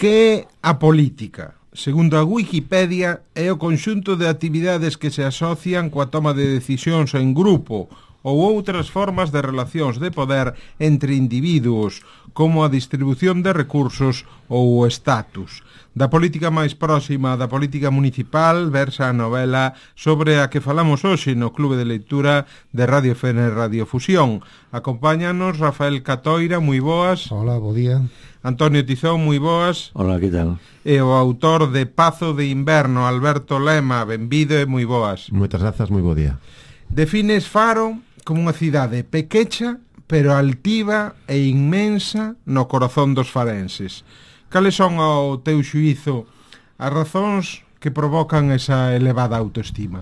Que é a política? Segundo a Wikipedia, é o conxunto de actividades que se asocian coa toma de decisións en grupo ou outras formas de relacións de poder entre individuos, como a distribución de recursos ou o estatus. Da política máis próxima da política municipal versa a novela sobre a que falamos hoxe no Clube de Lectura de Radio Fene Radio Fusión. Acompáñanos Rafael Catoira, moi boas. Hola, bo día. Antonio Tizón, moi boas. Hola, que tal? E o autor de Pazo de Inverno, Alberto Lema, benvido e moi boas. Moitas grazas, moi bo día. Defines Faro como unha cidade pequecha, pero altiva e inmensa no corazón dos farenses. Cales son, ao teu xuízo, as razóns que provocan esa elevada autoestima?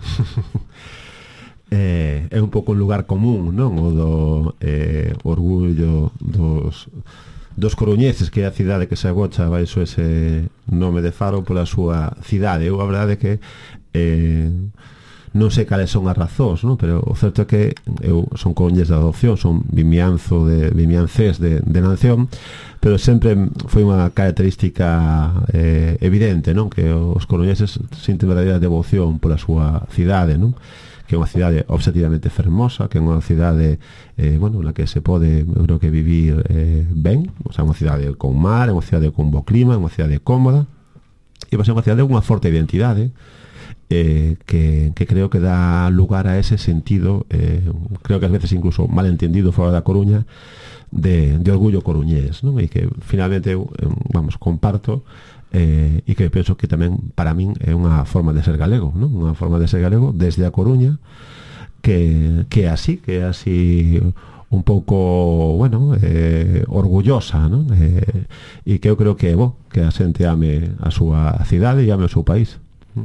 É un pouco un lugar común, non? O do orgullo dos coruñeses, que é a cidade que se agocha baixo ese nome de Faro pola súa cidade. Eu a verdade é que non sei cales son as razóns, non? Pero o certo é que eu son coruñés de adopción, son vimiancés de nación, pero sempre foi unha característica evidente, non? Que os coruñeses sinten verdadeira devoción pola súa cidade, non? Que é unha cidade objetivamente fermosa, que é unha cidade na que se pode, eu creo que vivir ben, o sea, unha cidade con mar, unha cidade con bo clima, unha cidade cómoda, e vai ser unha cidade con unha forte identidade, que creo que dá lugar a ese sentido, creo que ás veces incluso malentendido fora da Coruña, de orgullo coruñés, non? E que finalmente eu, comparto, e que penso que tamén para min é unha forma de ser galego, non? Unha forma de ser galego desde a Coruña, que é así un pouco, orgullosa, non? E que eu creo que é bo que a xente ame a súa cidade e ame o seu país.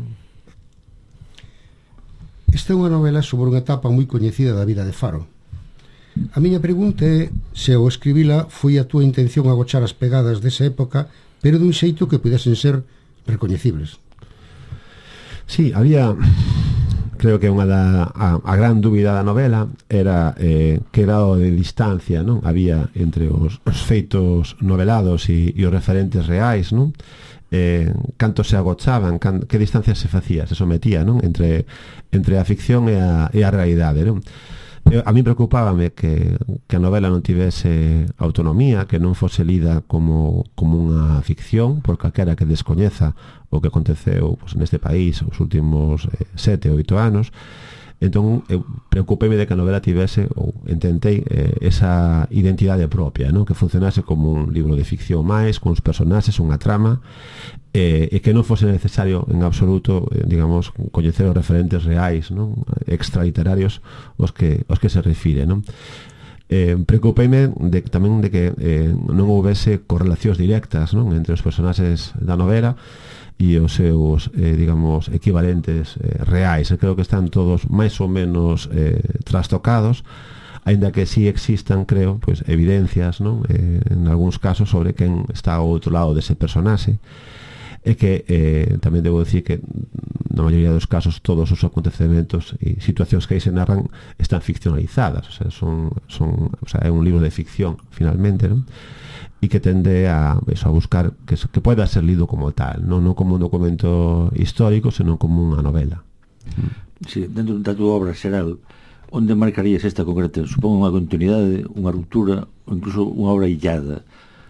Esta é unha novela sobre unha etapa moi coñecida da vida de Faro. A miña pregunta é se ao escribila foi a túa intención agochar as pegadas desa época, pero dun xeito que pudesen ser recoñecibles. Sí, había... Creo que unha a gran dúbida da novela era que grado de distancia, non, había entre os feitos novelados e os referentes reais, non? Canto se agochaban, que distancia se facía, se sometía, non? Entre a ficción e a realidade, non? A mí preocupábame que a novela non tivese autonomía, que non fose lida como unha ficción, por calquera que descoñeza o que aconteceu neste país os últimos 7 ou 8 anos. Entón, eu preocupei-me de que a novela tivese, ou intentei, esa identidade propia, non? Que funcionase como un libro de ficción máis, con os personaxes, unha trama, e que non fose necesario en absoluto, digamos, coñecer os referentes reais, non? Extraliterarios os que se refire, non? Preocupeime tamén de que non houvese correlacións directas, non? Entre os personaxes da novela e os seus, digamos, equivalentes reais. Eu creo que están todos máis ou menos trastocados, aínda que si existan, creo, pues, evidencias, non? En algúns casos sobre quen está ao outro lado dese personaxe, e que tamén debo dicir que na maioría dos casos todos os acontecementos e situacións que aí se narran están ficcionalizadas, o sea, é un libro de ficción finalmente, non? E que tende a buscar que pueda ser lido como tal, non como un documento histórico, senón como unha novela. Sí, dentro da túa obra xeral, onde marcarías esta concreta? Supongo unha continuidade, unha ruptura ou incluso unha obra illada?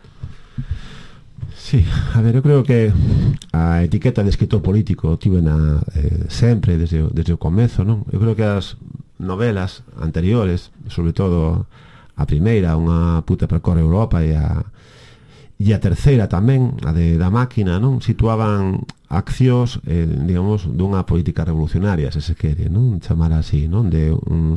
Sí, a ver, eu creo que a etiqueta de escritor político tivena sempre desde o comezo, non? Eu creo que as novelas anteriores, sobre todo a primeira, Unha puta percorre Europa, e a terceira tamén, a da Máquina, non? Situaban accións, digamos, dunha política revolucionaria, se se quere, non? Chamar así, non? De un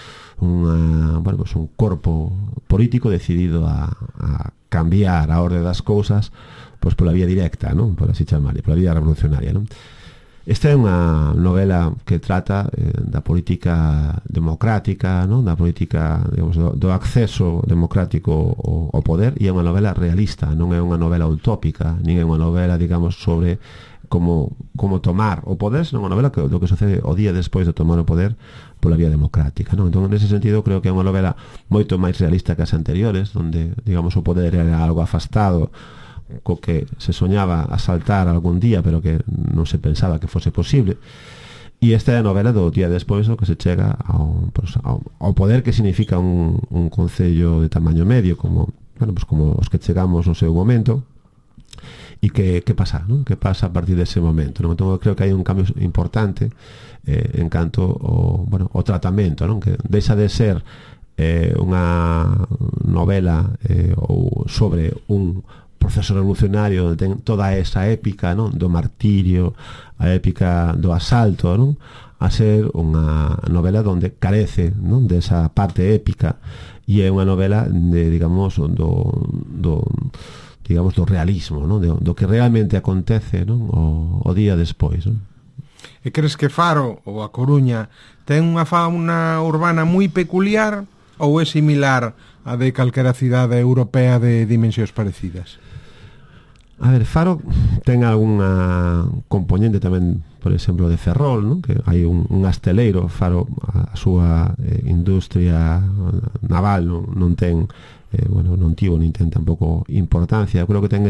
corpo político decidido a cambiar a orde das cousas, pois pola vía directa, non? Por así chamar, pola vía revolucionaria, non? Esta é unha novela que trata da política democrática, non? Da política, digamos, do acceso democrático ao poder, e é unha novela realista, non é unha novela utópica, nin é unha novela, digamos, sobre como tomar o poder, senón unha novela do que sucede o día despois de tomar o poder pola vía democrática, non? Entón, nese sentido, creo que é unha novela moito máis realista que as anteriores, onde, digamos, o poder era algo afastado, co que se soñaba asaltar algún día, pero que non se pensaba que fose posible. E esta é a novela do día despois do que se chega ao poder que significa un concello de tamaño medio como os que chegamos no seu momento. E que pasa, non? Que pasa a partir dese momento, non? Entón, creo que hai un cambio importante en canto ao tratamento, non? Que deixa de ser unha novela ou sobre un proceso revolucionario onde ten toda esa épica, non? Do martirio, a épica do asalto, non? A ser unha novela onde carece, non? Desa parte épica, e é unha novela de, digamos, do realismo, non? Do que realmente acontece, non? O día despois, non? E crees que Faro ou A Coruña ten unha fauna urbana moi peculiar ou é similar a de calquera cidade europea de dimensións parecidas? A ver, Faro ten algunha componente tamén, por exemplo, de Ferrol, non? Que hai un asteleiro. Faro, a súa industria naval non ten non tivo nin ten tampouco importancia. Eu creo que ten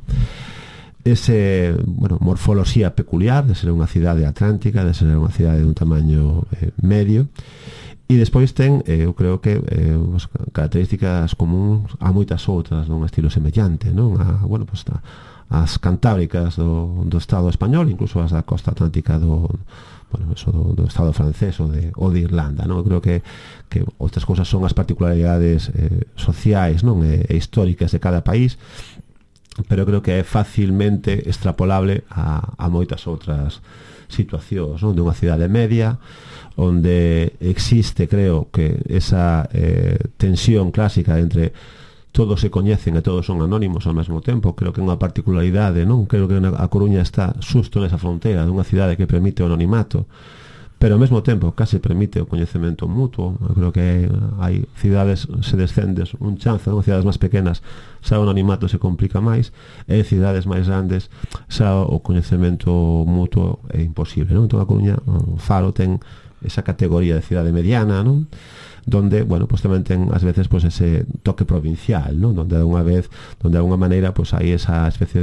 morfoloxía peculiar de ser unha cidade atlántica, de ser unha cidade de un tamaño medio, e despois ten, eu creo que características comuns a moitas outras dun estilo semellante, non? As cantábricas do Estado español, incluso as da costa atlántica do Estado francés ou de Irlanda, non? Eu creo que outras cousas son as particularidades sociais, non? E históricas de cada país, pero creo que é facilmente extrapolable a moitas outras situacións, non? De unha cidade media onde existe, creo que esa tensión clásica entre todos se coñecen e todos son anónimos ao mesmo tempo. Creo que é unha particularidade, non? Creo que a Coruña está xusto nesa fronteira dunha cidade que permite o anonimato, pero ao mesmo tempo case permite o coñecemento mutuo. Eu creo que hai cidades, se descendes un chance, non? Cidades máis pequenas xa o anonimato se complica máis, e cidades máis grandes xa o coñecemento mutuo é imposible, non? Entón a Coruña, Faro, ten esa categoría de cidade mediana, non? Donde, pues tamén ten ás veces ese toque provincial, non? Donde de alguna maneira hai esa especie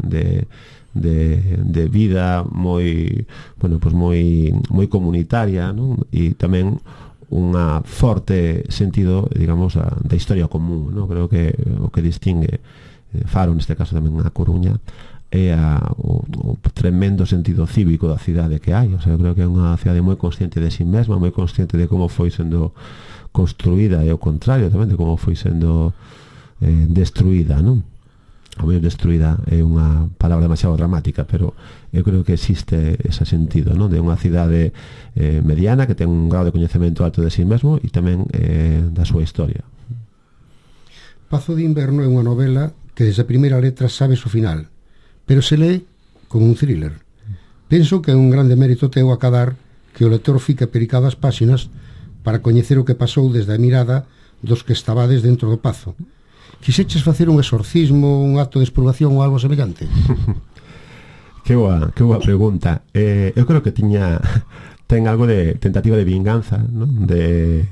de vida moi moi comunitaria, non? E tamén unha forte sentido, digamos, da historia común, non? Creo que o que distingue Faro, neste caso tamén a Coruña, é o tremendo sentido cívico da cidade que hai. O sea, eu creo que é unha cidade moi consciente de si mesma, moi consciente de como foi sendo construída, e ao contrario tamén de como foi sendo destruída, non? O mellor destruída é unha palabra demasiado dramática, pero eu creo que existe ese sentido, non? De unha cidade mediana que ten un grado de coñecemento alto de si mesmo e tamén da súa historia. Pazo de Inverno é unha novela que desde a primeira letra sabes o final, pero se lee como un thriller. Penso que é un grande mérito teu acadar que o lector fique pericado as páxinas para coñecer o que pasou desde a mirada dos que estabades dentro do pazo. Quixeches facer un exorcismo, un acto de expurgación ou algo semellante? Que boa pregunta. Eu creo que ten algo de tentativa de vinganza, non? De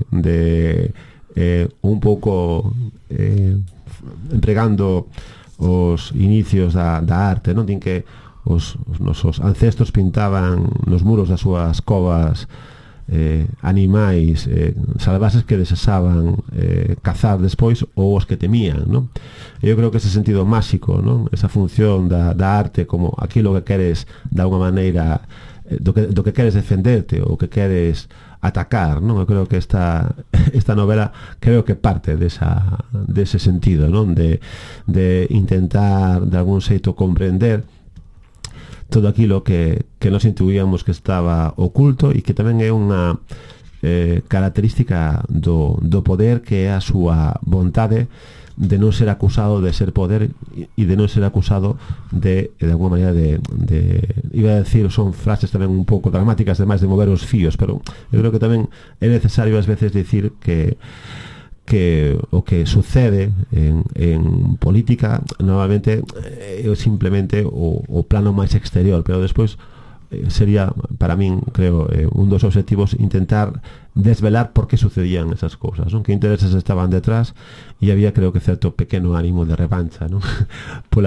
un pouco empregando os inicios da arte, non? Din que os nosos ancestros pintaban nos muros das súas covas animais salvaxes que deseaban cazar despois, ou os que temían, non? Eu creo que ese sentido máxico, non? Esa función da arte como aquilo que queres de alguma maneira do que queres defenderte ou que queres atacar, non? Eu creo que esta novela creo que parte dese sentido, non? De intentar de algún xeito comprender todo aquilo que nos intuíamos que estaba oculto, e que tamén é unha característica do poder, que é a súa vontade de non ser acusado de ser poder e de non ser acusado de alguma maneira de iba a decir, son frases tamén un pouco dramáticas, demais de mover os fíos, pero eu creo que tamén é necesario ás veces dicir que o que sucede en política normalmente é simplemente o plano máis exterior, pero despois sería para min, creo, un dos objetivos intentar desvelar por que sucedían esas cousas, non? Que intereses estaban detrás, e había, creo que, certo pequeno ánimo de revancha, non? pola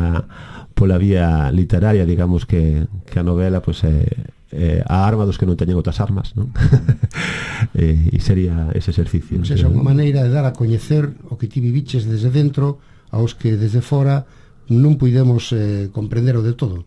vía literaria, digamos que a novela pois a arma dos que non teñen outras armas, non? E sería ese exercicio. Pois esa é unha maneira de dar a coñecer o que ti viviches desde dentro aos que desde fora non puidemos comprender o de todo.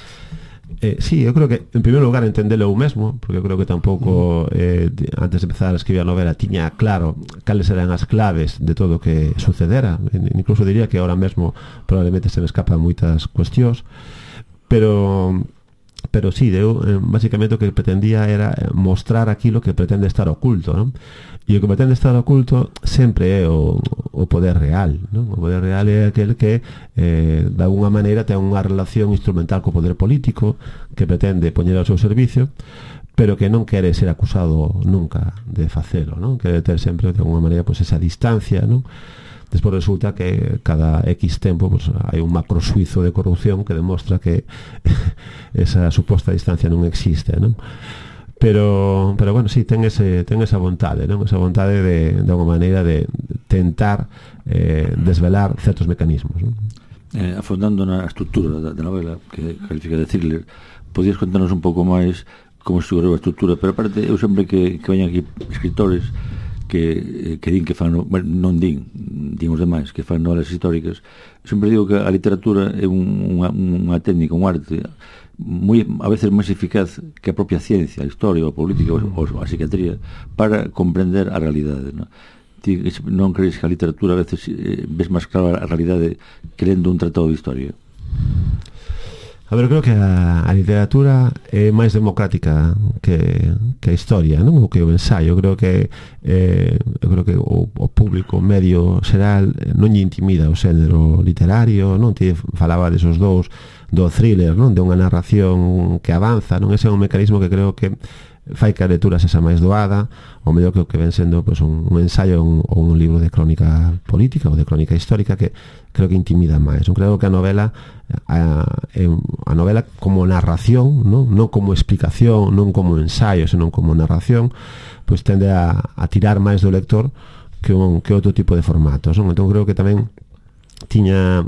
Sí, eu creo que en primeiro lugar entendelo eu mesmo, porque eu creo que tampouco antes de empezar a escribir a novela tiña claro cales eran as claves de todo o que sucedera. Incluso diría que ahora mesmo probablemente se me escapan moitas cuestións, pero sí, eu basicamente o que pretendía era mostrar aquilo que pretende estar oculto, non? E o que pretende estar oculto sempre é o poder real, non? O poder real é aquel que de alguna maneira ten unha relación instrumental co poder político, que pretende poñer ao seu servicio, pero que non quere ser acusado nunca de facelo, non? Quere ter sempre de alguna maneira pois esa distancia, non? Despois resulta que cada X tempo pues, hai un macro suizo de corrupción que demostra que esa suposta distancia non existe, non? Pero bueno, sí, ten esa vontade, non? Esa vontade de alguma maneira de tentar desvelar certos mecanismos, non? Afondando na estrutura da novela que califica de thriller, podías contarnos un pouco máis como se figurou a estrutura, pero aparte eu sempre que veñan aquí escritores que din que fan, non din os demais que fan novelas históricas, sempre digo que a literatura é unha técnica, un arte moi, a veces máis eficaz que a propia ciencia, a historia, a política ou a psiquiatría para comprender a realidade, non? Ti non crees que a literatura a veces ves máis clara a realidade querendo un tratado de historia? A ver, creo que a literatura é máis democrática que a historia, non? O que o ensaio. Eu creo que o público medio xeral non lle intimida o xénero literario, non? Ti falaba desos dous do thriller, non? De unha narración que avanza, non? Ese é un mecanismo que creo que fai que a lectura sexa máis doada, ou mellor que o que ven sendo pues, un ensaio ou un libro de crónica política ou de crónica histórica que creo que intimida máis. Non creo que a novela como narración, non como explicación, non como ensaio, senón como narración, pues tende a tirar máis do lector que outro tipo de formatos, non? Entón creo que tamén tiña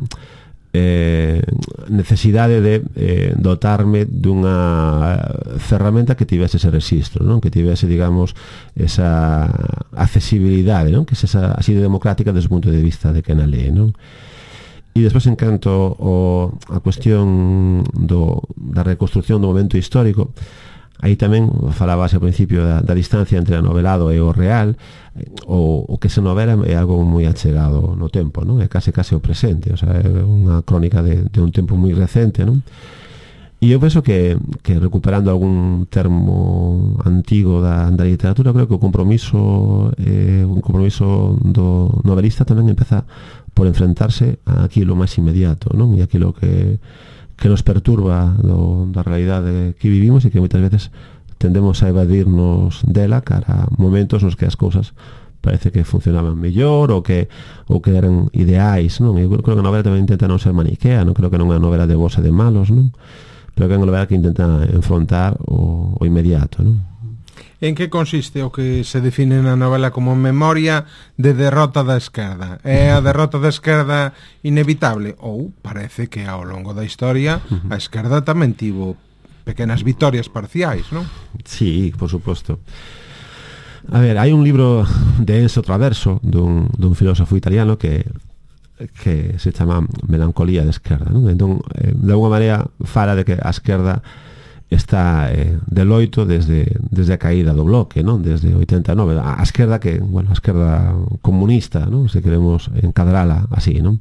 necesidade de dotarme dunha ferramenta que tivese ese registro, non? Que tivese, digamos, esa accesibilidade, non? Que esa así de democrática desde o punto de vista de quen a lee, non? E despois, en canto a cuestión da reconstrucción do momento histórico, aí tamén falabase ao principio da distancia entre o novelado e o real. O que se novela é algo moi achegado no tempo, non? É case o presente, o sea, é unha crónica de un tempo moi recente, non? E eu penso que recuperando algún termo antigo da literatura, creo que o compromiso do novelista tamén empeza por enfrentarse a aquilo máis inmediato, non? E aquilo que nos perturba da realidade que vivimos e que moitas veces tendemos a evadirnos dela cara a momentos nos que as cousas parece que funcionaban mellor ou que eran ideais, non? Eu creo que a novela tamén intenta non ser maniquea, non creo que non é unha novela de bons e de malos, non? Pero que é unha novela que intenta enfrontar o inmediato, non? En que consiste o que se define na novela como memoria de derrota da esquerda? É a derrota da esquerda inevitable? Ou parece que ao longo da historia a esquerda tamén tivo pequenas vitorias parciais, non? Sí, por suposto. A ver, hai un libro de Enzo Traverso dun filósofo italiano que se chama Melancolía de esquerda, non? Entón, de alguma maneira fala de que a esquerda está de loito desde a caída do bloque, non? Desde 89, a esquerda que, bueno, a esquerda comunista, non? Se queremos encadrala así, non?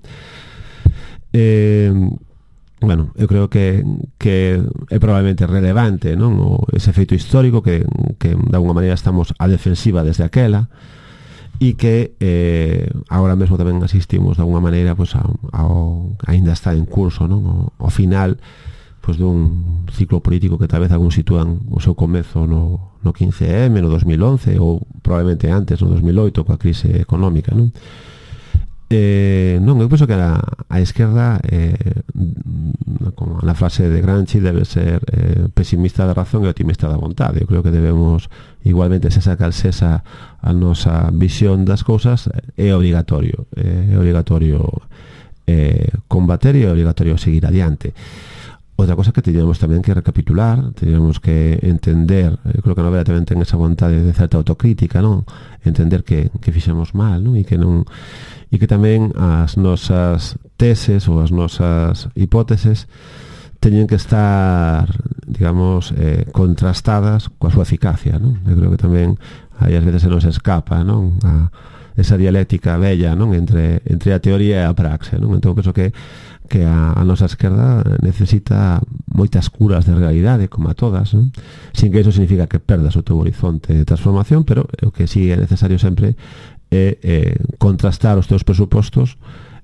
Bueno, eu creo que é probablemente relevante, non? Ese feito histórico que de alguma maneira estamos a defensiva desde aquela e que agora mesmo tamén asistimos de alguma maneira pues, ainda está en curso, non? Ao final pues, dun ciclo político que tal vez algún sitúan o seu comezo no 15M, no 2011 ou probablemente antes, no 2008 coa crise económica, non? Non, eu penso que a esquerda como a na frase de Gramsci debe ser pesimista da razón e optimista da vontade. Eu creo que debemos, igualmente, se saca a nosa visión das cousas, é obligatorio combater e é obligatorio seguir adiante. Outra cosa que teníamos tamén que recapitular, teníamos que entender, eu creo que a novela tamén ten esa vontade de certa autocrítica, non? Entender que fixemos mal, non? E que tamén as nosas teses ou as nosas hipóteses teñen que estar, digamos, contrastadas coa súa eficacia, non? Eu creo que tamén aí ás veces se nos escapa, non? Esa dialéctica bella, non? Entre a teoría e a praxe, non? Entón penso que a nosa esquerda necesita moitas curas de realidade, como a todas, non? Sin que iso significa que perdas o teu horizonte de transformación, pero o que sí é necesario sempre é contrastar os teus presupostos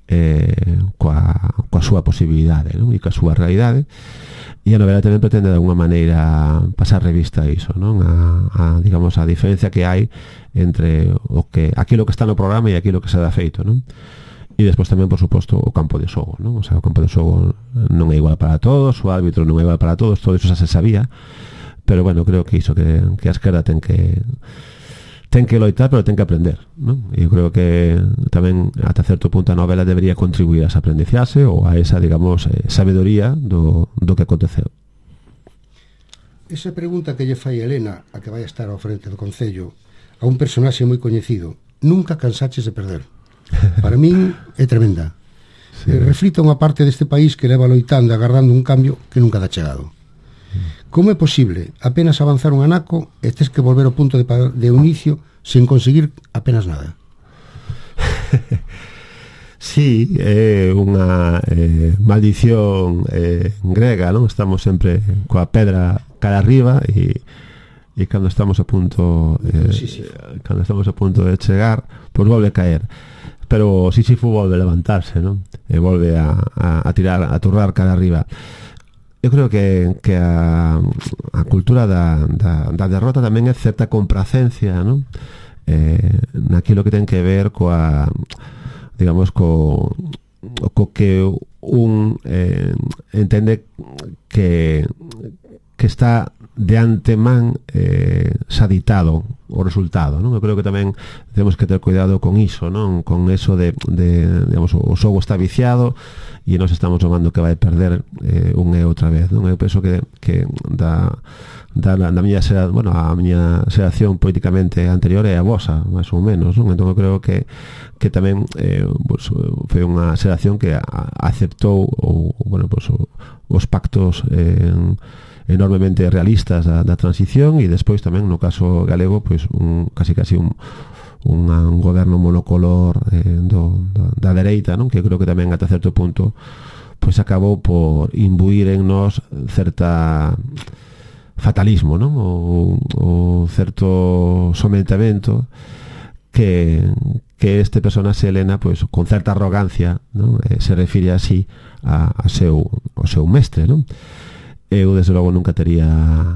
coa súa posibilidade, non? E coa súa realidade. E a novela tamén pretende de alguma maneira pasar revista a iso, non? Digamos, a diferencia que hai entre aquilo que está no programa e aquilo que se dá feito, non? E despois tamén, por suposto, o campo de xogo, non? O sea, o campo de xogo non é igual para todos, o árbitro non é igual para todos, todo iso xa se sabía, pero bueno, creo que iso que a esquerda ten que loitar, pero ten que aprender, non? E eu creo que tamén ata certo punto a novela debería contribuir a esa aprendizaxe ou a esa, digamos, sabedoría do que aconteceu. Esa pregunta que lle fai Helena, a que vai estar ao frente do Concello, a un personaxe moi coñecido: nunca cansaches de perder. Para min é tremenda. Sí. Reflita unha parte deste país que leva loitando e agardando un cambio que nunca dá chegado. Como é posible apenas avanzar un anaco e tes que volver ao punto de inicio sen conseguir apenas nada? Sí, é unha maldición grega, non? Estamos sempre coa pedra cara arriba e cando estamos a punto de chegar, pois volve a caer. Pero Sísifo volve a levantarse, non? E volve a tirar, a turrar cara arriba. Eu creo que a cultura da derrota tamén é certa compracencia, non? Naquilo que ten que ver coa, digamos, co que un entende que está de antemán saditado o resultado, non? Eu creo que tamén temos que ter cuidado con iso, non? Con eso de digamos, o xogo está viciado e nós estamos tomando que vai perder unha e outra vez, non? Eu penso que da miña a miña xeración políticamente anterior é a vosa, máis ou menos, non? Entón eu creo que tamén pues, foi unha xeración que aceptou os pactos enormemente realistas da transición e despois tamén no caso galego pois casi un goberno monocolor da dereita, non? Que creo que tamén ata certo punto pois acabou por imbuir en nós certa fatalismo, non? O certo sometamento que este personaxe Helena pois con certa arrogancia, non? Se refire así ao seu mestre, non? Eu, desde logo, nunca tería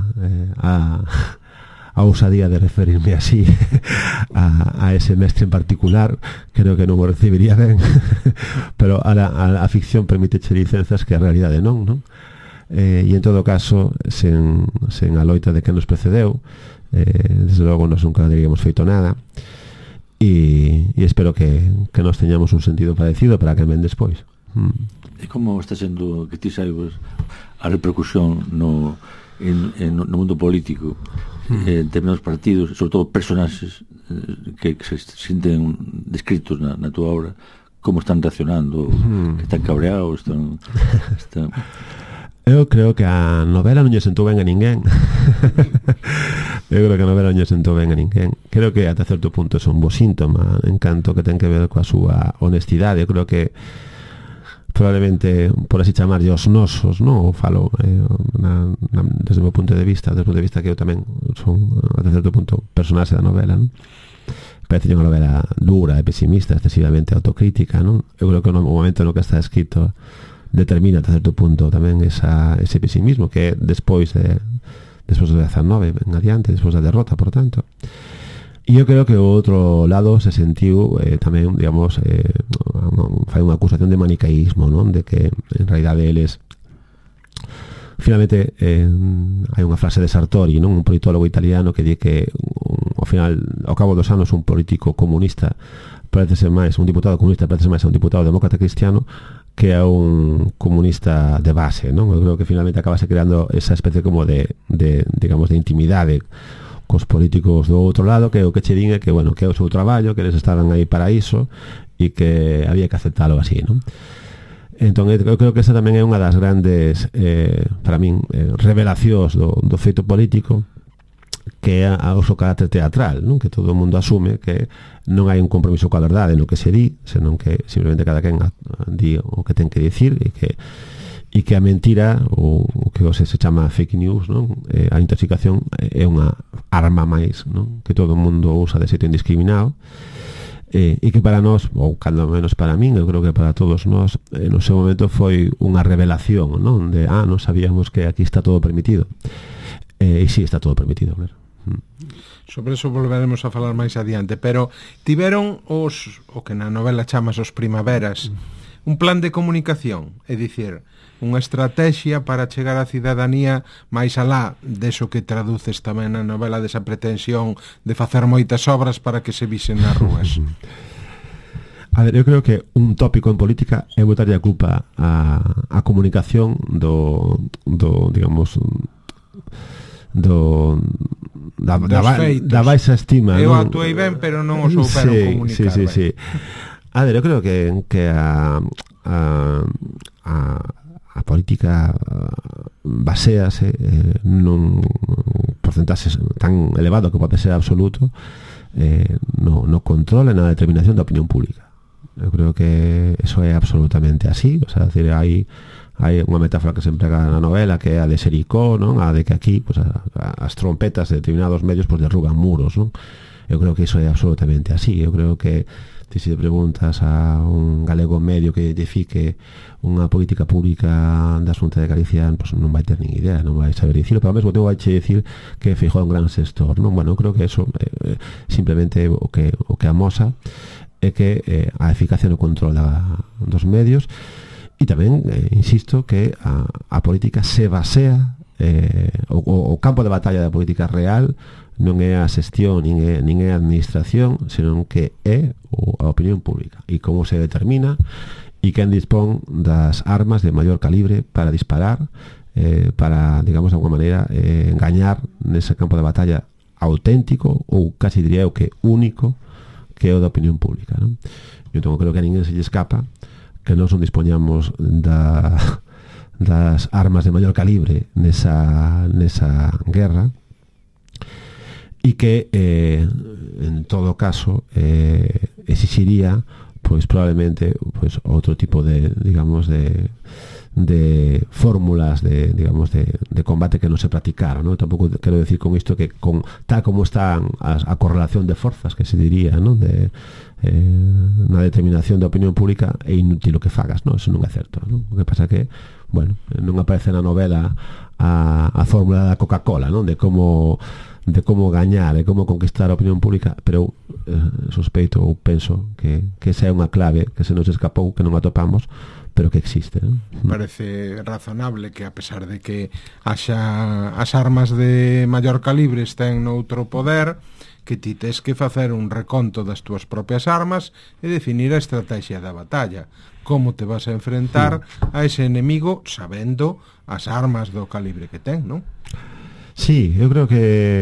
a ousadía de referirme así a ese mestre en particular. Creo que non o recibiría ben, pero a ficción permite licenzas que a realidade non? E en todo caso, sen a loita de que nos precedeu, desde logo nos nunca teríamos feito nada, e espero que nos teñamos un sentido parecido para que ven despois. E como está sendo que ti saibas a repercusión no mundo político en determinados partidos, sobre todo personaxes que se sinten descritos na túa obra, como están reaccionando, que están cabreados, están... Eu creo que a novela non lle sentou ben a ninguén. Eu creo que a novela non lle sentou ben a ninguén. Creo que ata certo punto é un bo síntoma, en canto que ten que ver coa súa honestidade. Eu creo que probablemente, por así chamarlle, os nosos, non? O falo desde o meu punto de vista, que eu tamén son, ata certo punto, personaxe da novela, non? Parece unha novela dura e pesimista, excesivamente autocrítica, non? Eu creo que no momento no que está escrito determina ata certo punto tamén ese pesimismo que despois do 19 en adiante, despois da derrota, por tanto. E eu creo que o outro lado se sentiu tamén, digamos, fai unha acusación de manicaísmo, non? De que en realidade eles finalmente hai unha frase de Sartori, non? Un politólogo italiano que di que ao final, ao cabo dos anos, un político comunista parece ser máis, un diputado comunista parece ser máis a un diputado demócrata cristiano que a un comunista de base, non? Eu creo que finalmente acabase creando esa especie como de digamos, de intimidade cos políticos do outro lado, que o que che din é que, bueno, que é o seu traballo, que eles estaban aí para iso e que había que aceptalo así, non? Entón, eu creo que esa tamén é unha das grandes, para min, revelacións do feito político, que é o seu carácter teatral, non? Que todo o mundo asume que non hai un compromiso coa verdade no que se di, senón que simplemente cada quen di o que ten que dicir e que a mentira, o que se chama fake news, non? A intoxicación é unha arma máis, non? Que todo o mundo usa de xeito indiscriminado, e que para nós, ou cando menos para min, eu creo que para todos nós, no seu momento foi unha revelación, non? De, non sabíamos que aquí está todo permitido, e si está todo permitido, claro. Sobre eso volveremos a falar máis adiante, pero tiveron o que na novela chamas os primaveras, un plan de comunicación, é dicir, unha estrategia para chegar á cidadanía máis alá deso que traduces tamén na novela, desa pretensión de facer moitas obras para que se visen nas rúas. A ver, eu creo que un tópico en política é botarlle a culpa a comunicación digamos, da baixa estima. Eu actuei ben, pero non o souberon comunicar. Sí. A ver, eu creo que a política basease nun porcentaxe tan elevado que pode ser absoluto no control e na determinación da opinión pública. Eu creo que eso é absolutamente así, o sea, decir, hai unha metáfora que se emprega na novela, que é a de Jericó, non? A de que aquí pues, as trompetas de determinados medios pues, derruban muros, non? Eu creo que iso é absolutamente así. Eu creo que se preguntas a un galego medio que identifique unha política pública da Xunta de Galicia, pues, non vai ter nin idea, non vai saber dicirlo, pero ao mesmo tempo vai che dicir que Feijóo é un gran xestor, non? Bueno, eu creo que eso simplemente o que amosa é que a eficacia no control dos medios. E tamén, insisto, que a política se basea, o campo de batalla da política real non é a xestión nin é a administración, senón que é a opinión pública e como se determina e quen dispón das armas de maior calibre para disparar, para, digamos, de alguma maneira engañar nese campo de batalla auténtico ou casi diría eu que único, que é o da opinión pública, non? Entón creo que a ninguén se lle escapa que non son dispoñamos das armas de maior calibre nesa guerra e que en todo caso exixiría pois probablemente pois outro tipo de, digamos, de fórmulas de combate que non se practicaron, ¿no? Tampouco quero decir con isto que tal como está a correlación de forzas que se diría, ¿no? Na determinación da opinión pública é inútil o que fagas, ¿no? Eso non é certo, ¿no? O que pasa que, bueno, non aparece na novela a fórmula da Coca-Cola, ¿no? De como gañar, de como conquistar a opinión pública, pero sospeito ou penso que esa é unha clave que se nos escapou, que non atopamos, pero que existe, ¿no? Parece razonable que a pesar de que haxa as armas de maior calibre estén noutro poder, que ti tes que facer un reconto das túas propias armas e definir a estrategia da batalla, como te vas a enfrentar a ese enemigo sabendo as armas do calibre que ten, non? Sí, eu creo que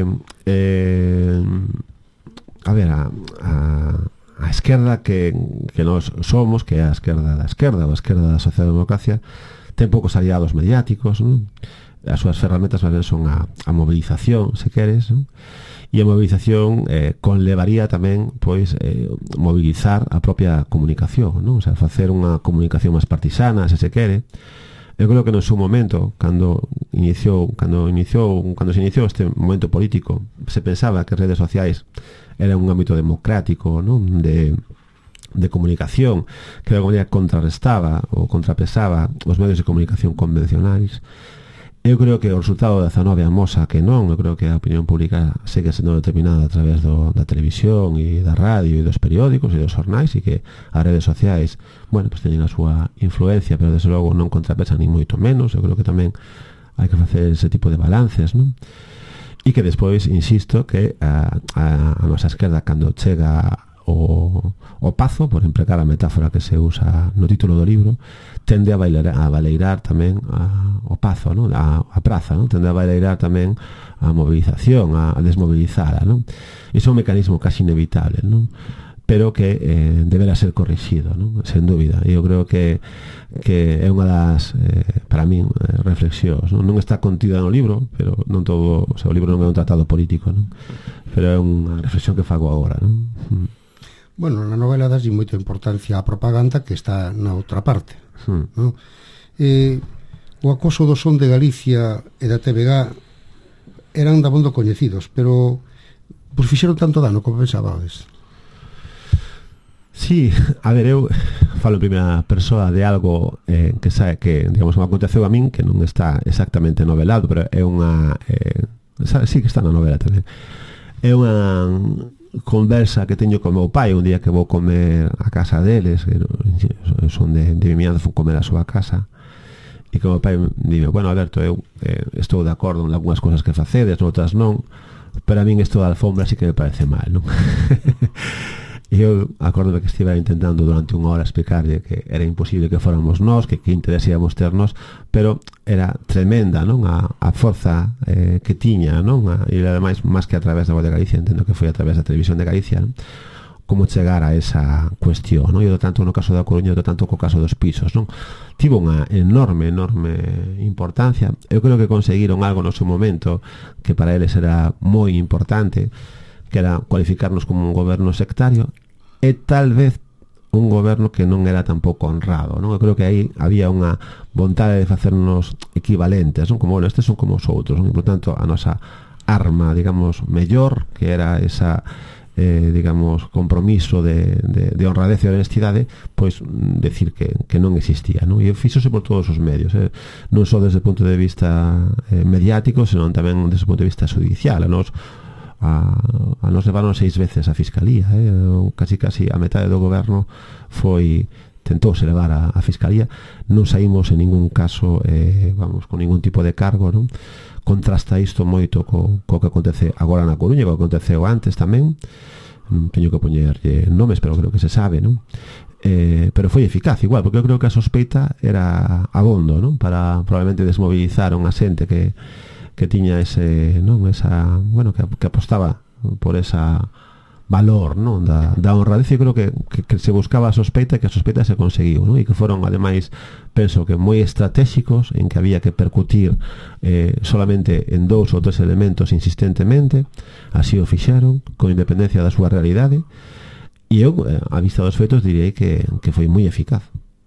a ver, a esquerda que nós somos, que é a esquerda da esquerda, ou a esquerda da socialdemocracia, ten poucos aliados mediáticos, non? As súas ferramentas son a mobilización, se queres, non? E a mobilización conlevaría tamén pois mobilizar a propia comunicación, non? O sea, facer unha comunicación máis partisana, se quere. Eu creo que no seu momento, cando se iniciou este momento político, se pensaba que as redes sociais era un ámbito democrático, non? De comunicación que de alguma maneira contrarrestaba ou contrapesaba os medios de comunicación convencionais. Eu creo que o resultado da 19 amosa que non. Eu creo que a opinión pública segue sendo determinada a través da televisión e da radio e dos periódicos e dos jornais, e que as redes sociais, bueno, pues teñen a súa influencia, pero desde logo non contrapesan ni moito menos. Eu creo que tamén hai que facer ese tipo de balances, non? E que despois, insisto, que a nosa esquerda, cando chega o pazo, por empregar a metáfora que se usa no título do libro, tende a baleirar tamén o pazo, non? A praza, non? Tende a baleirar tamén a movilización, a desmobilizala, non? Iso é un mecanismo casi inevitable, non? Pero que deberá ser corrixido, non? Sen dúbida. E eu creo que é unha das, para min, reflexións, non? Non está contida no libro, pero non todo, o sea, o libro non é un tratado político, non? Pero é unha reflexión que fago agora, non? Bueno, na novela das moita importancia á propaganda que está na outra parte, non? O acoso do Son de Galicia e da TVG eran dabondo coñecidos, pero pues fixeron tanto dano como pensabades. Sí, a ver, eu falo en primeira persoa de algo que sabe que, digamos, me aconteceu a min, que non está exactamente novelado, pero é unha sí que está na novela tamén. É unha conversa que teño con meu pai un día que vou comer a casa deles, que son de Vimianzo, fui comer a súa casa, e que meu pai dime, bueno, Alberto, eu estou de acordo en algunhas cousas que facedes, noutras non, pero a min isto da alfombra sí que me parece mal, non? E eu acordome que estive intentando durante unha hora explicarlle que era imposible que fóramos nós, que interés íamos ternos, pero era tremenda, non? A forza que tiña, non? E ademais, máis que a través da Voz de Galicia, entendo que foi a través da Televisión de Galicia, non? Como chegar a esa cuestión, non? E do tanto no caso da Coruña, do tanto co caso dos pisos, non? Tivo unha enorme importancia. Eu creo que conseguiron algo no seu momento que para eles era moi importante, que era cualificarnos como un goberno sectario, e tal vez un goberno que non era tampouco honrado, non? Eu creo que aí había unha vontade de facernos equivalentes, non? Como, bueno, estes son como os outros, non? E, por tanto, a nosa arma, digamos, mellor, que era esa digamos, compromiso de honradez e honestidade, pois decir que non existía, non? E fíxose por todos os medios, non só desde o punto de vista mediático, senón tamén desde o punto de vista judicial. A nos levaron 6 veces a Fiscalía, casi a metade do goberno tentouse levar a Fiscalía, non saímos en ningún caso vamos, con ningún tipo de cargo, non? Contrasta isto moito co que acontece agora na Coruña, co que aconteceu antes tamén, non teño que poñerlle nomes, pero creo que se sabe, non? Pero foi eficaz igual, porque eu creo que a sospeita era abondo, non? Para probablemente desmobilizar unha xente que tiña ese, non, esa, bueno, que apostaba por esa valor, non, da honradez. Eu creo que se buscaba a sospeita e que a sospeita se conseguiu, non? E que foron, ademais, penso que moi estratégicos, en que había que percutir solamente en 2 ou 3 elementos insistentemente. Así o fixeron, con independencia da súa realidade, e eu, a vista dos feitos, direi que foi moi eficaz.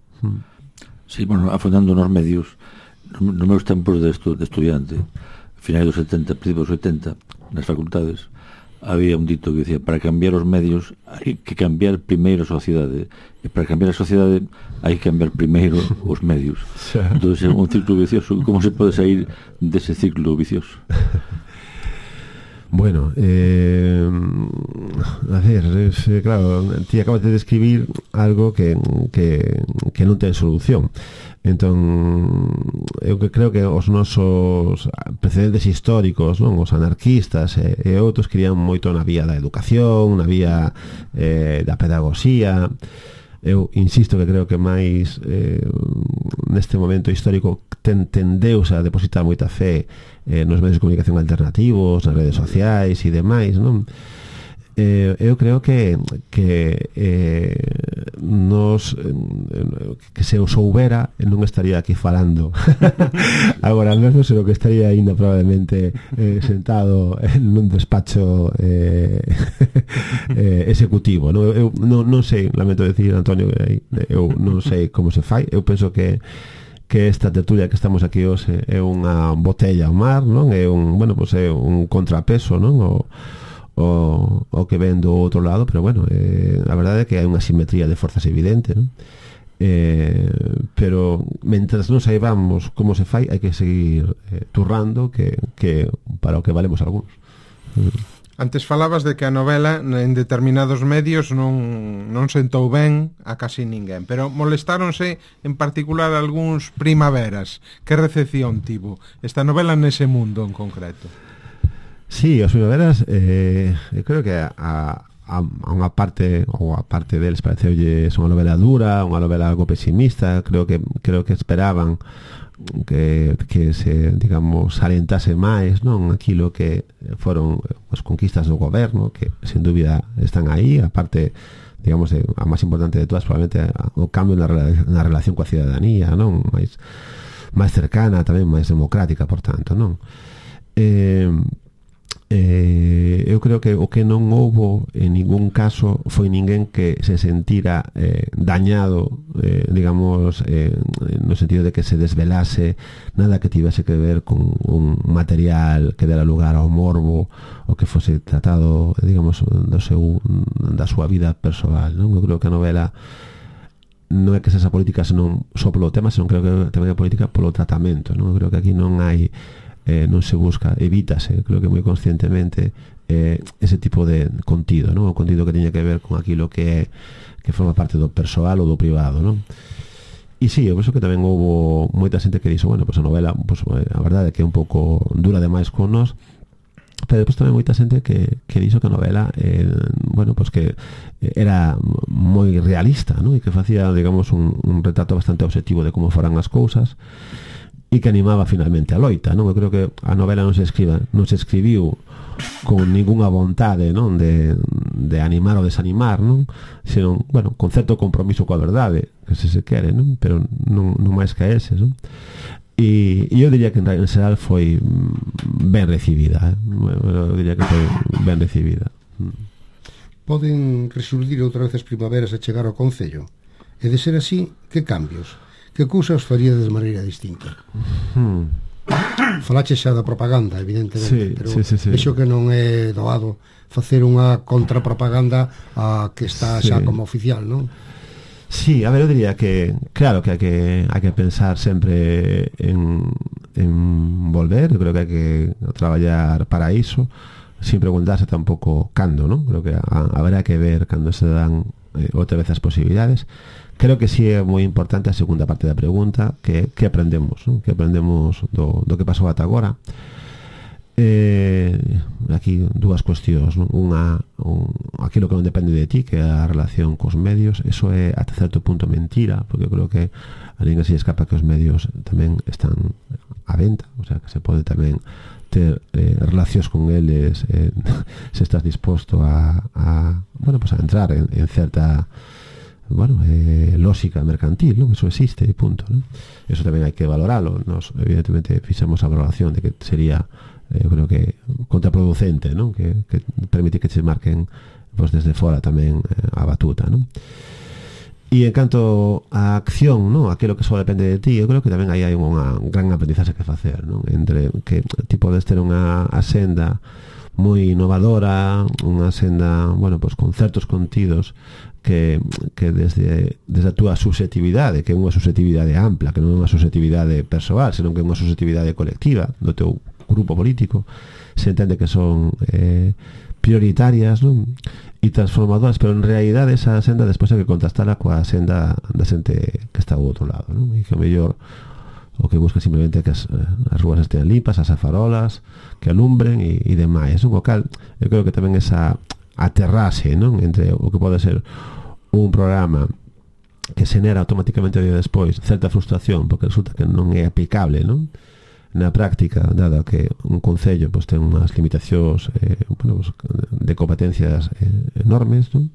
Sí, bueno, afondando nos medios, nos meus tempos de estudiante, finais dos 70, principios dos 80, nas facultades, había un dito que decía: para cambiar os medios hai que cambiar primeiro a sociedade, e para cambiar a sociedade hai que cambiar primeiro os medios. Entón é un ciclo vicioso. Como se pode sair dese ciclo vicioso? Bueno, a ver, claro, ti acabas de describir algo que non ten solución. Entón, eu creo que os nosos precedentes históricos, non, os anarquistas e outros querían moito na vía da educación, na vía da pedagogía. Eu insisto que creo que máis neste momento histórico tendeuse a depositar moita fe nos medios de comunicación alternativos, nas redes sociais e demais, non? Eu creo que nos que se os soubera non estaría aquí falando agora mesmo, senón que estaría ainda probablemente sentado nun despacho executivo, non? Eu non sei, lamento decir, Antonio, eu non sei como se fai. Eu penso que esta tertulia que estamos aquí hoxe é unha botella ao mar, non? É un, bueno, pues é un contrapeso, non? O que ven do outro lado, pero bueno, a verdade é que hai unha simetría de forzas evidente, non? Pero mentras non saibamos como se fai, hai que seguir turrando que para o que valemos algúns. Antes falabas de que a novela en determinados medios non sentou ben a casi ninguén, pero molestáronse en particular algúns Primaveras. Que recepción tivo esta novela nese mundo en concreto? Sí, os Primaveras eu creo que a unha parte ou a parte deles pareceulle unha novela dura, unha novela algo pesimista. Creo que esperaban que se, digamos, alentase máis, non, aquilo que foron as conquistas do goberno, que sen dúbida están aí, a parte, digamos, a máis importante de todas probablemente o cambio na relación coa cidadanía, non, máis cercana, tamén máis democrática, por tanto, non. Eu creo que o que non houbo en ningún caso foi ninguén que se sentira dañado, digamos, no sentido de que se desvelase nada que tivese que ver con un material que dera lugar ao morbo ou que fose tratado, digamos, da súa vida persoal, non? Eu creo que a novela non é que sexa política senón só polo tema, senón creo que tamén é política polo tratamento, non? Eu creo que aquí non hai non se busca, evítase, creo que moi conscientemente, ese tipo de contido, non? O contido que teña que ver con aquilo que forma parte do persoal ou do privado, non? E si, eu penso que tamén houve moita xente que dixo, bueno, pues a novela, pues, a verdade é que é un pouco dura demais con nós, pero depois tamén moita xente que dixo que a novela bueno, pues que era moi realista, non? E que facía, digamos, un retrato bastante objetivo de como foran as cousas, e que animaba finalmente a loita, non? Eu creo que a novela non se escribiu con ningunha vontade, non, de animar ou desanimar, non? Senón, bueno, con certo compromiso coa verdade, que se quere, non? Pero non máis que ese, non? E eu diría que en xeral foi ben recibida, eu diría que foi ben recibida. Poden resurdir outra vez as primaveras e chegar ao Concello? E de ser así, que cambios? Que cousas faríades de maneira distinta? Falache xa da propaganda, evidentemente, pero vexo que non é doado facer unha contrapropaganda a que está xa como oficial, non? Sí, a ver, eu diría que claro que hai que pensar sempre en volver. Eu creo que hai que traballar para iso, sin preguntarse tampouco cando, non? Creo que haberá que ver cando se dan outra vez as posibilidades. Creo que sí é moi importante a segunda parte da pregunta, que aprendemos, non? Que aprendemos do que pasou ata agora. Aquí dúas cuestións, non? Aquilo que non depende de ti, que é a relación cos medios. Eso é ata certo punto mentira, porque creo que a ninguén se escapa que os medios tamén están á venta, o sea, que se pode tamén ter relacións con eles se estás disposto a bueno, pues a entrar en certa lógica mercantil, non? Eso existe e punto, non? Eso tamén hai que valoralo. Nos evidentemente fixemos a valoración de que sería, eu creo que contraproducente, non? Que permite que se marquen pues, desde fora tamén a batuta, non? E en canto a acción, non? Aquilo que só depende de ti, eu creo que tamén aí hai unha gran aprendizaxe que facer, non? Entre que ti podes ter unha asenda moi innovadora, unha senda, bueno, pues con certos contidos que desde a túa subjetividade, que é unha subjetividade ampla, que non é unha subjetividade persoal, senón que é unha subjetividade colectiva do teu grupo político, se entende que son prioritarias, non? E transformadoras, pero en realidade esa senda despois hai que contrastala coa senda da xente que está ao outro lado, non? E que o mellor o que busca simplemente que as rúas estén limpas, as farolas que alumbren e demais, non? O cal, eu creo que tamén esa aterrase, non? Entre o que pode ser un programa que xenera automáticamente o día despois certa frustración porque resulta que non é aplicable, non? Na práctica, dado que un concello pues, ten unhas limitacións bueno, pues, de competencias enormes, non?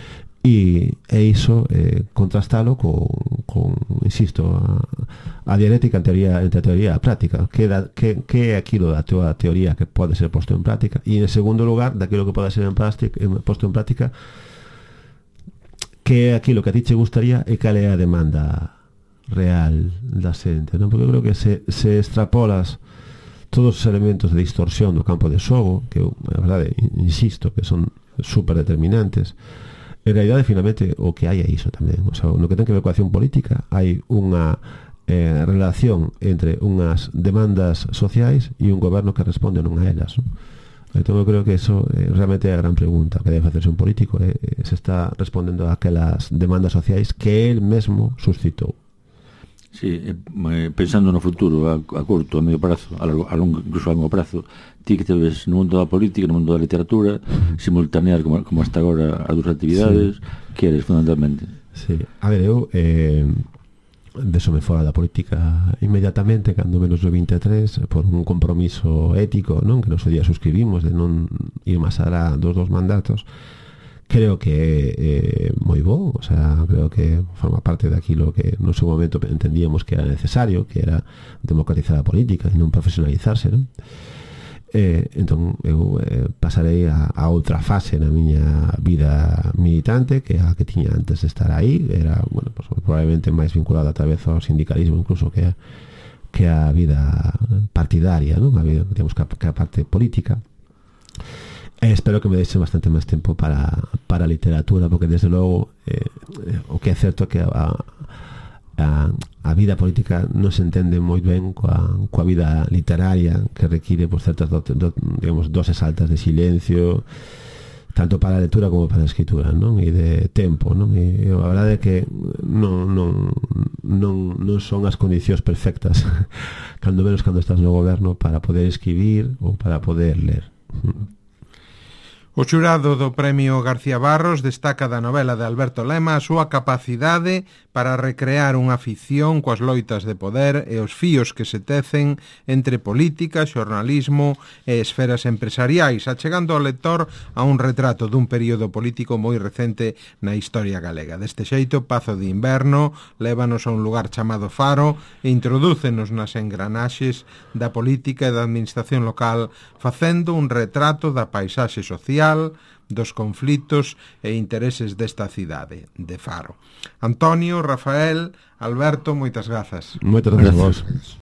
E iso contrastalo con insisto, a dialéctica entre a teoría e a práctica. Que é aquilo da tua teoría que pode ser posto en práctica, e en segundo lugar, daquilo que pode ser posto en práctica, que é aquilo que a ti che gustaría e cal é a demanda real da xente, non? Porque eu creo que se extrapolas todos os elementos de distorsión do campo de xogo, que eu, a verdade, insisto, que son super determinantes, en realidade, finalmente, o que hai é iso tamén. O sea, no que ten que ver coa acción política, hai unha relación entre unhas demandas sociais e un goberno que responde non a elas, non? Entón eu creo que eso realmente é a gran pregunta que debe facerse un político, se está respondendo a aquelas demandas sociais que el mesmo suscitou. Sí, pensando no futuro, a curto, a medio prazo, a longo, incluso a longo prazo, ti que te ves no mundo da política, no mundo da literatura, simultanear como hasta agora as dúas actividades, que eres fundamentalmente? Sí, a ver, eu desome fora da política inmediatamente cando menos do 23 por un compromiso ético, non, que nos día suscribimos de non ir máis alá dos mandatos. Creo que é moi bo, o sea, creo que forma parte daquilo que no seu momento entendíamos que era necesario, que era democratizar a política e non profesionalizarse, non? Entón eu pasarei a outra fase na miña vida militante, que a que tiña antes de estar aí, era, bueno, pues, probablemente máis vinculada tal vez ao sindicalismo incluso que a vida partidaria, non? A vida, digamos, que a parte política. Espero que me deixe bastante máis tempo para a literatura, porque desde logo o que é certo é que a vida política non se entende moi ben coa vida literaria, que require por certas digamos, doses altas de silencio, tanto para a lectura como para a escritura, non? E de tempo, non? E a verdade é que non son as condicións perfectas cando menos cando estás no goberno para poder escribir ou para poder ler. O xurado do Premio García Barros destaca da novela de Alberto Lema a súa capacidade para recrear unha ficción coas loitas de poder e os fíos que se tecen entre política, xornalismo e esferas empresariais, achegando ao lector a un retrato dun período político moi recente na historia galega. Deste xeito, Pazo de Inverno lévanos a un lugar chamado Faro e introdúcenos nas engranaxes da política e da administración local, facendo un retrato da paisaxe social, dos conflitos e intereses desta cidade, de Faro. Antonio, Rafael, Alberto, moitas grazas. Moitas grazas a vos.